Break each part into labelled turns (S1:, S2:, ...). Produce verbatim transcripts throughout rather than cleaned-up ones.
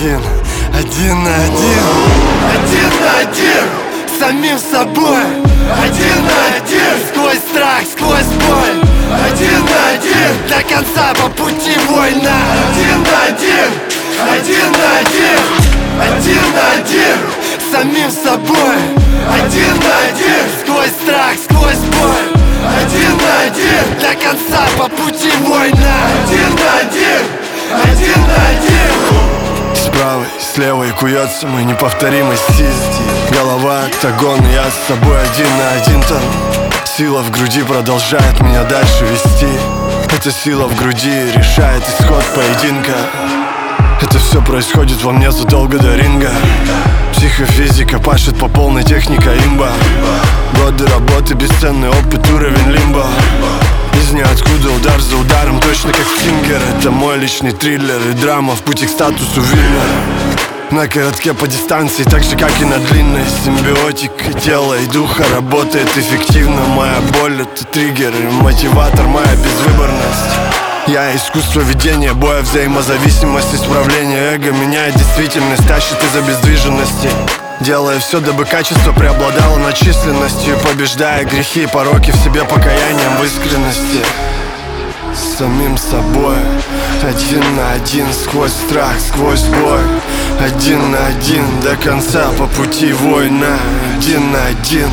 S1: один, один на один, один на один с самим собой, один на один сквозь страх, сквозь боль, один на один до конца по пути война, один на один, один на один, один на один с самим собой, один на один сквозь страх, сквозь боль, один на один до конца по пути война, один на один, один на один. С правой, с левой куется мой неповторимый стиль. Голова октагон, я с собой один на один там. Сила в груди продолжает меня дальше вести. Эта сила в груди решает исход поединка. Это все происходит во мне задолго до ринга. Психофизика пашет по полной, техника имба. Годы работы, бесценный опыт, уровень лимба. Из ниоткуда удар за ударом, точно как Стингер. Это мой личный триллер и драма в пути к статусу виллера. На коротке по дистанции, так же как и на длинной. Симбиотика тела и духа работает эффективно. Моя боль — это триггер и мотиватор, моя безвыборность. Я искусство ведения боя, взаимозависимость, исправление эго. Меняет действительность, тащит из обездвиженности. Делая все, дабы качество преобладало над численностью, побеждая грехи и пороки в себе покаянием в искренности. С самим собой, один на один сквозь страх, сквозь бой, один на один до конца по пути война, один на один,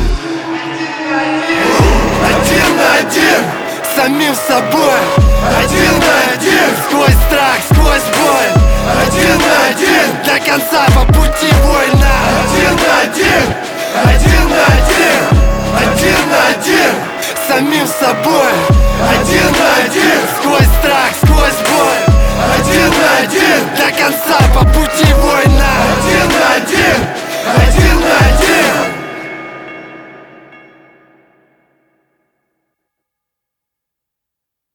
S1: один на один с самим собой, один на один сквозь страх, сквозь боль, один на один до конца по пути война, один на один, один на один, один на один с самим собой, один на один сквозь страх, сквозь боль, один на один